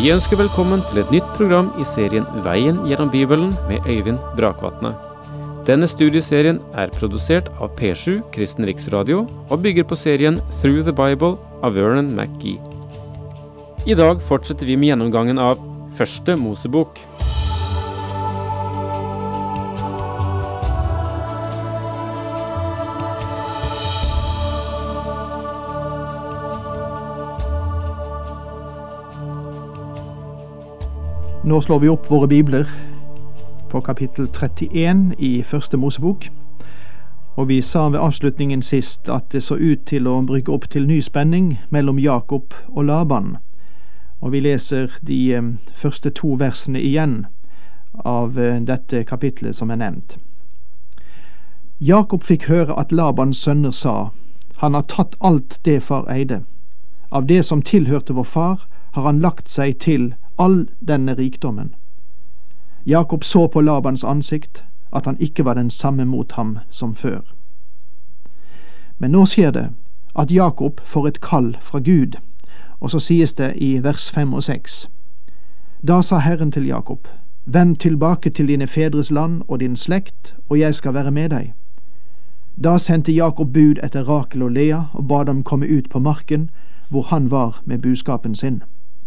Vi ønsker velkommen til et nytt program i serien Veien gjennom Bibelen med Øyvind Brakvatne. Denne studieserien er produsert av P7 Kristen Riksradio og bygger på serien Through the Bible av Vernon McGee. I dag fortsetter vi med gjennomgangen av Første Mosebok. Nå slår vi opp våre bibler på kapittel 31 i Første Mosebok, og vi sa ved avslutningen sist at det så ut til å brygge opp til ny spenning mellom Jakob og Laban, og vi leser de første 2 versene igjen av dette kapitlet som er nevnt. Jakob fikk høre at Labans sønner sa: «Han har tatt alt det far eide. Av det som tilhørte vår far har han lagt seg til all denne rikdommen.» Jakob så på Labans ansikt at han ikke var den samme mot ham som før. Men nå skjer det at Jakob får et kall fra Gud, og så sies det i vers 5 og 6: «Da sa Herren til Jakob: Vend tilbake til dine fedres land og din slekt, og jeg skal være med deg. Da sendte Jakob bud etter Rakel og Lea og ba dem komme ut på marken, hvor han var med buskapen sin.»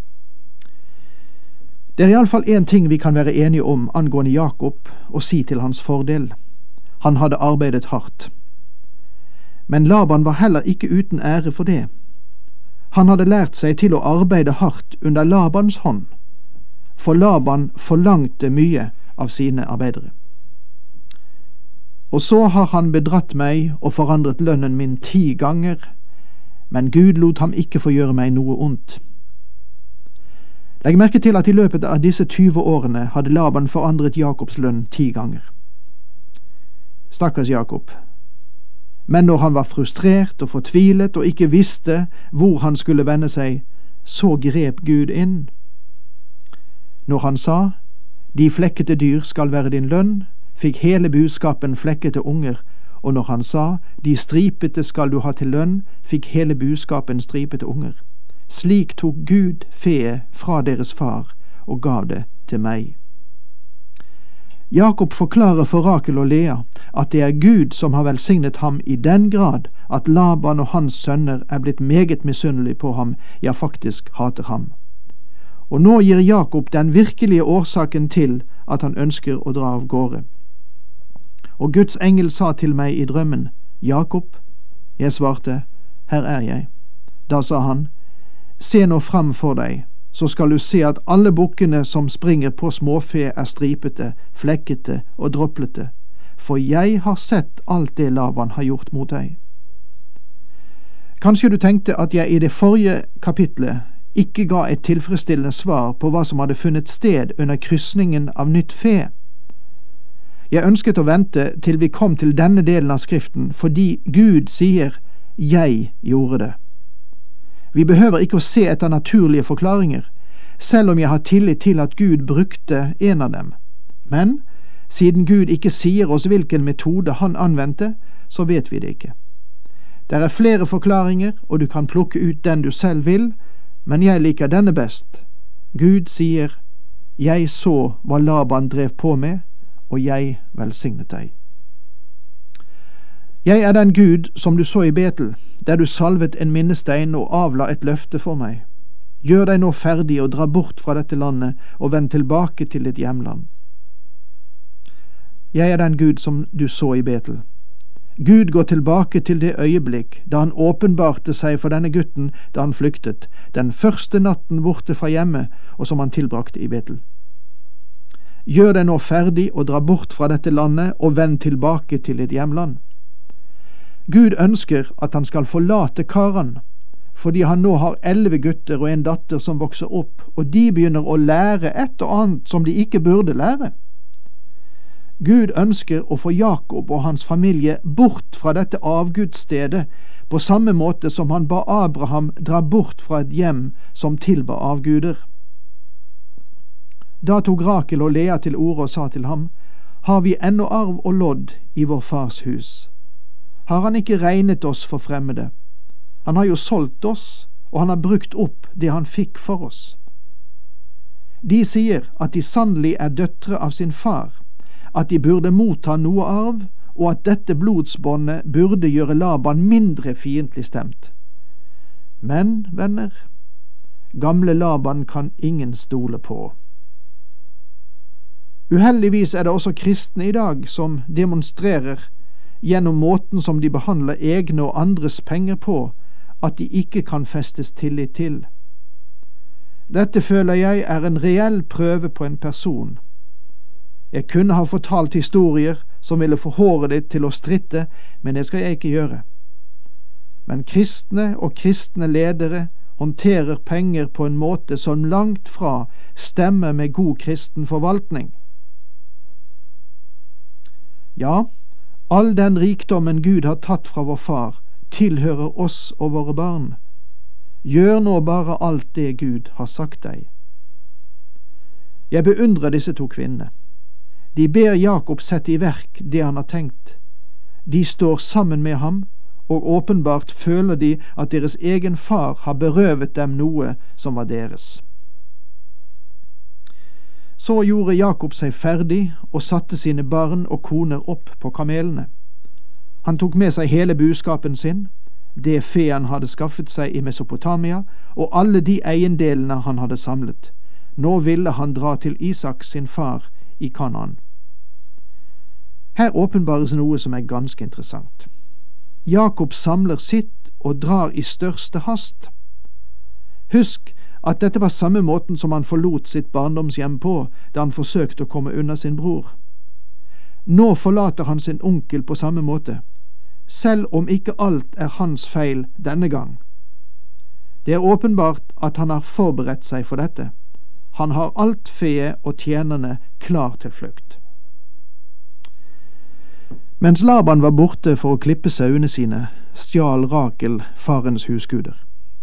Det er i alle fall en ting vi kan være enige om angående Jakob og si til hans fordel. Han hadde arbeidet hardt. Men Laban var heller ikke uten ære for det. Han hadde lært seg til å arbeide hardt under Labans hånd, for Laban forlangte mye av sine arbeidere. «Og så har han bedratt meg og forandret lønnen min 10 ganger, men Gud lot ham ikke få gjøre meg noe ondt.» Legg merke til at i løpet av disse 20 årene hadde Laban forandret Jakobs lønn 10 ganger. Stakkars Jakob. Men når han var frustrert og fortvilet og ikke visste hvor han skulle vende seg, så grep Gud inn. Når han sa: «De flekkete dyr skal være din lønn», fikk hele buskapen flekkete unger, og når han sa: «De stripete skal du ha til lønn», fikk hele buskapen stripete unger. Slik tok Gud feet fra deres far og gav det til meg. Jakob forklarer for Rakel og Lea at det er Gud som har velsignet ham i den grad at Laban og hans sønner er blitt meget misunnelige på ham, ja faktisk hater ham. Og nå gir Jakob den virkelige årsaken til at han ønsker å dra av gårde. «Og Guds engel sa til meg i drømmen: Jakob. Jeg svarte: Her er jeg. Da sa han: Se nå fram for deg, så skal du se at alle bukkene som springer på småfe er stripete, flekkete og dropplete, for jeg har sett alt det Laban har gjort mot deg.» Kanskje du tenkte at jeg i det forrige kapitlet ikke ga et tilfredsstillende svar på hva som hadde funnet sted under kryssningen av nytt fe. Jeg ønsket å vente til vi kom til denne delen av Skriften, fordi Gud sier: «Jeg gjorde det». Vi behøver ikke å se etter naturlige forklaringer, selv om jeg har tillit til at Gud brukte en av dem. Men siden Gud ikke sier oss hvilken metode han anvendte, så vet vi det ikke. Det er flere forklaringer, og du kan plukke ut den du selv vil, men jeg liker denne best. Gud sier: «Jeg så hva Laban drev på med, og jeg velsignet deg.» «Jeg er den Gud som du så i Betel, der du salvet en minnestein og avla et løfte for meg. Gjør deg nå ferdig og dra bort fra dette landet og vend tilbake til ditt hjemland.» «Jeg er den Gud som du så i Betel.» Gud går tilbake til det øyeblikk da han åpenbarte seg for denne gutten da han flyktet, den første natten borte fra hjemme og som han tilbrakte i Betel. «Gjør deg nå ferdig og dra bort fra dette landet og vend tilbake til ditt hjemland.» Gud ønsker at han skal forlate Karan, fordi han nå har 11 gutter og en datter som vokser opp, og de begynner å lære et og annet som de ikke burde lære. Gud ønsker å få Jakob og hans familie bort fra dette avgudsstedet, på samme måte som han ba Abraham dra bort fra et hjem som tilba avguder. Da tok Rakel og Lea til orde og sa til ham: «Har vi ennå arv og lodd i vår fars hus? Har han ikke regnet oss for fremmede? Han har jo solgt oss, og han har brukt opp det han fikk for oss.» De sier at de sannelig er døtre av sin far, at de burde motta noe arv, og at dette blodsbåndet burde gjøre Laban mindre fiendtlig stemt. Men, venner, gamle Laban kan ingen stole på. Uheldigvis er det også kristne i dag som demonstrerer gjennom måten som de behandler egne og andres penger på, at de ikke kan festes tillit til. Dette føler jeg er en reell prøve på en person. Jeg kunne ha fortalt historier som ville få håret ditt til å stritte, men det skal jeg ikke gjøre. Men kristne og kristne ledere håndterer penger på en måte som langt fra stemmer med god kristen forvaltning. Ja, all den rikdommen Gud har tatt fra vår far, tilhører oss og våre barn. Gjør nå bare alt det Gud har sagt deg. Jeg beundrer disse to kvinnene. De ber Jakob sette i verk det han har tenkt. De står sammen med ham, og åpenbart føler de at deres egen far har berøvet dem noe som var deres. Så gjorde Jakob seg ferdig og satte sine barn og koner opp på kamelene. Han tok med seg hele buskapen sin, det fe han hadde skaffet seg i Mesopotamia, og alle de eiendelene han hadde samlet. Nå ville han dra til Isak sin far i Kanaan. Her åpenbares noe som er ganske interessant. Jakob samler sitt og drar i største hast. Husk at dette var samme måten som han forlot sitt barndomshjem på, da han forsøkte å komme unna sin bror. Nå forlater han sin onkel på samme måte, selv om ikke alt er hans feil denne gang. Det er åpenbart at han har forberedt seg for dette. Han har alt feet og tjenerne klar til flukt. Mens Laban var borte for å klippe sauene sine, stjal Rakel farens husguder.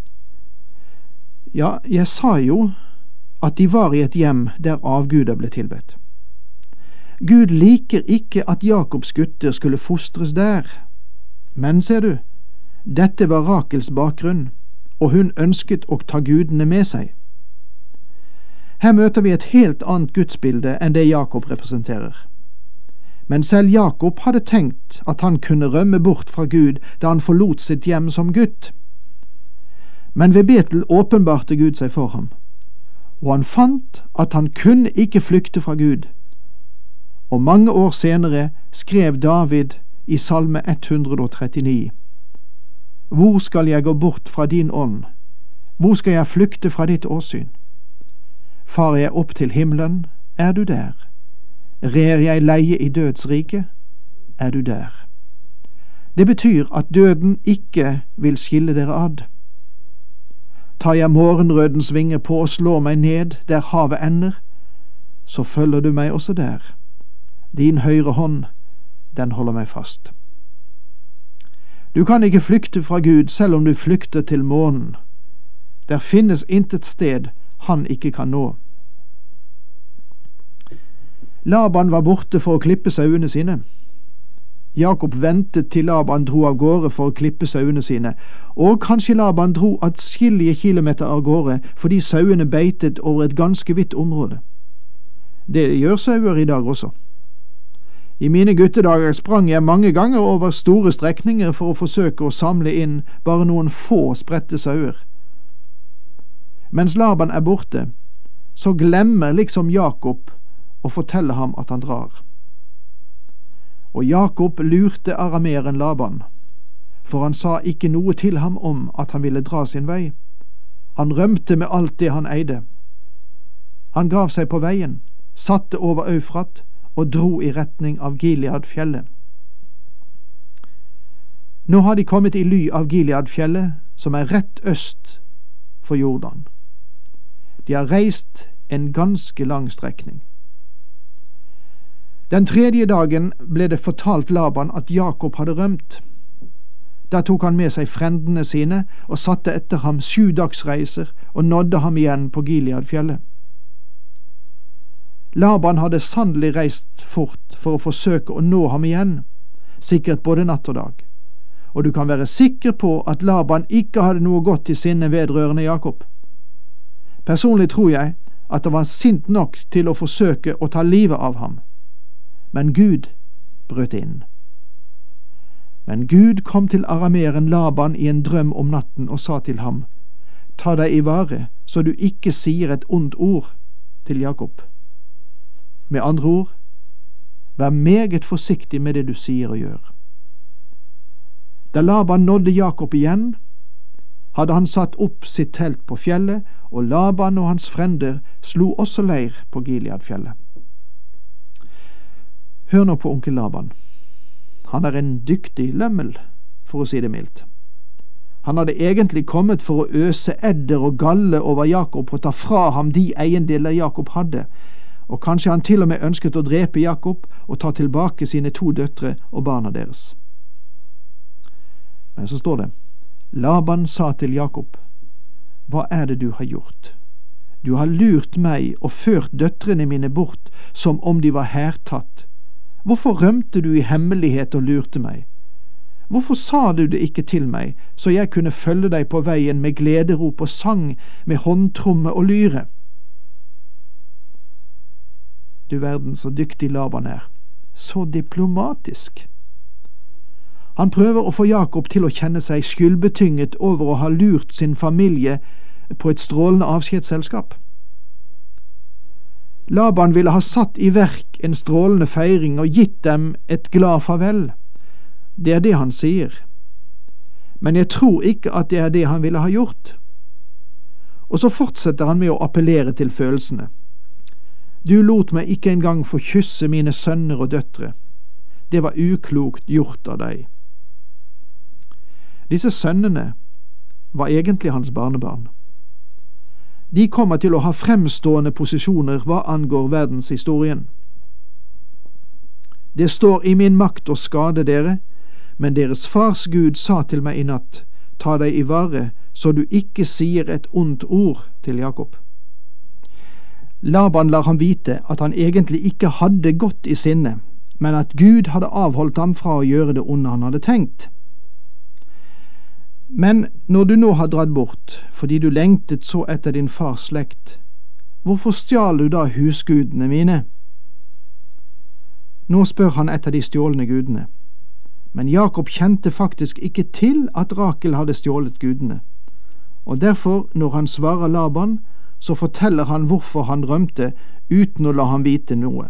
Ja, jeg sa jo at de var i et hjem der avguder ble tilbedt. Gud liker ikke at Jakobs gutter skulle fostres der. Men ser du, dette var Rakels bakgrunn, og hun ønsket å ta gudene med seg. Her møter vi et helt annet gudsbilde enn det Jakob representerer. Men selv Jakob hadde tenkt at han kunne rømme bort fra Gud da han forlot sitt hjem som gutt. Men ved Betel åpenbarte Gud seg for ham, og han fant at han kunne ikke flykte fra Gud. Og mange år senere skrev David i Salme 139: Hvor skal jeg gå bort fra din ånd? Hvor skal jeg flykte fra ditt åsyn? Farer jeg opp til himmelen, er du der. Rer jeg leie i dødsriket, er du der. Det betyr at døden ikke vil skille dere ad. Tar jeg morgenrødens vinger på og slår meg ned der havet ender, så følger du meg også der. Din høyre hånd, den holder meg fast. Du kan ikke flykte fra Gud selv om du flykter til månen. Der finnes intet sted han ikke kan nå. Laban var borte for å klippe sauene sine. Jakob ventet til Laban dro av gårde for å klippe sauene sine, og kanskje Laban dro atskillige kilometer av gårde fordi sauene beitet over et ganske vidt område. Det gjør sauer i dag også. I mine guttedager sprang jeg mange ganger over store strekninger for å forsøke å samle inn bare noen få spredte sauer. Mens Laban er borte, så glemmer liksom Jakob å fortelle ham at han drar. Og Jakob lurte arameeren Laban, for han sa ikke noe til ham om at han ville dra sin vei. Han rømte med alt det han eide. Han gav seg på veien, satte over Eufrat og dro i retning av Gilead-fjellet. Nå har de kommet i ly av Gilead-fjellet, som er rett øst for Jordan. De har reist en ganske lang strekning. Den tredje dagen ble det fortalt Laban at Jakob hadde rømt. Da tok han med seg frendene sine og satte etter ham 7 dagsreiser og nådde ham igjen på Gilead-fjellet. Laban hadde sannelig reist fort for å forsøke å nå ham igjen, sikkert både natt og dag. Og du kan være sikker på at Laban ikke hadde noe godt i sinne vedrørende Jakob. Personlig tror jeg at han var sint nok til å forsøke å ta livet av ham. Men Gud brøt inn. Men Gud kom til arameeren Laban i en drøm om natten og sa til ham, «Ta deg i vare, så du ikke sier et ondt ord til Jakob. Med andre ord, vær meget forsiktig med det du sier og gjør.» Da Laban nådde Jakob igjen, hadde han satt opp sitt telt på fjellet, og Laban og hans frender slo også leir på Gileadfjellet. Hør nå på onkel Laban. Han er en dyktig lømmel, for å si det mildt. Han hadde egentlig kommet for å øse edder og galle over Jakob og ta fra ham de eiendeler Jakob hadde, og kanskje han til og med ønsket å drepe Jakob og ta tilbake sine 2 døtre og barna deres. Men så står det, Laban sa til Jakob, «Hva er det du har gjort? Du har lurt meg og ført døtrene mine bort som om de var hærtatt. Hvorfor rømte du i hemmelighet og lurte meg? Hvorfor sa du det ikke til meg, så jeg kunne følge deg på veien med glederop og sang, med håndtromme og lyre?» Du verden så dyktig Laban er, så diplomatisk. Han prøver å få Jakob til å kjenne seg skyldbetynget over å ha lurt sin familie på et strålende avskjedsselskap. Laban ville ha satt i verk en strålende feiring og gitt dem et glad farvel. Det er det han sier. Men jeg tror ikke at det er det han ville ha gjort. Og så fortsetter han med å appellere til følelsene. Du lot meg ikke engang få kysse mine sønner og døtre. Det var uklokt gjort av deg. Disse sønnene var egentlig hans barnebarn. De kommer til å ha fremstående posisjoner hva angår verdenshistorien. Det står i min makt å skade dere, men deres fars Gud sa til meg i natt, ta deg i vare, så du ikke sier et ondt ord til Jakob. Laban lar ham vite at han egentlig ikke hadde godt i sinne, men at Gud hadde avholdt ham fra å gjøre det onde han hadde tenkt. Men når du nå har dratt bort, fordi du lengtet så etter din fars slekt, hvorfor stjal du da husgudene mine? Nå spør han etter de stjålne gudene. Men Jakob kjente faktisk ikke til at Rakel hadde stjålet gudene, og derfor, når han svarer Laban, så forteller han hvorfor han rømte uten å la ham vite noe.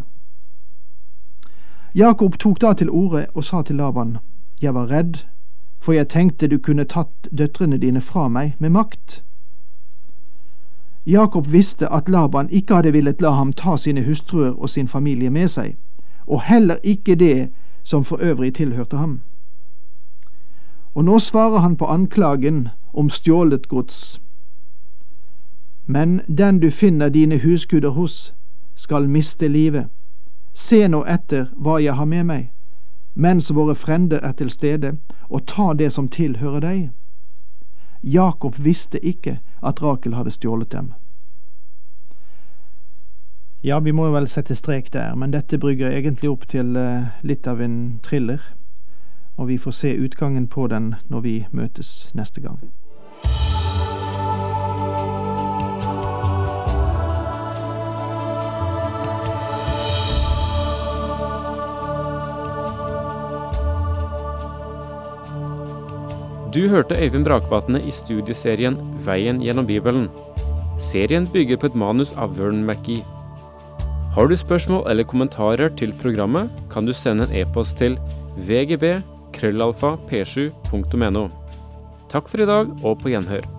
Jakob tok da til orde og sa til Laban, jeg var redd, for jeg tenkte du kunne tatt døtrene dine fra meg med makt. Jakob visste at Laban ikke hadde villet la ham ta sine hustruer og sin familie med seg, og heller ikke det som for øvrig tilhørte ham. Og nå svarer han på anklagen om stjålet gods. Men den du finner dine husguder hos, skal miste livet. Se nå etter hva jeg har med meg, mens våre frender er til stede, og ta det som tilhører deg. Jakob visste ikke at Rakel hadde stjålet dem. Ja, vi må vel sette strek der, men dette brygger egentlig opp til litt av en thriller, og vi får se utgangen på den når vi møtes neste gang. Du hørte Øyvind Brakvatne i studieserien Veien gjennom Bibelen. Serien bygger på et manus av Vern McGee. Har du spørsmål eller kommentarer til programmet, kan du sende en e-post til vgb@p7.no. Takk for i dag, og på gjenhør.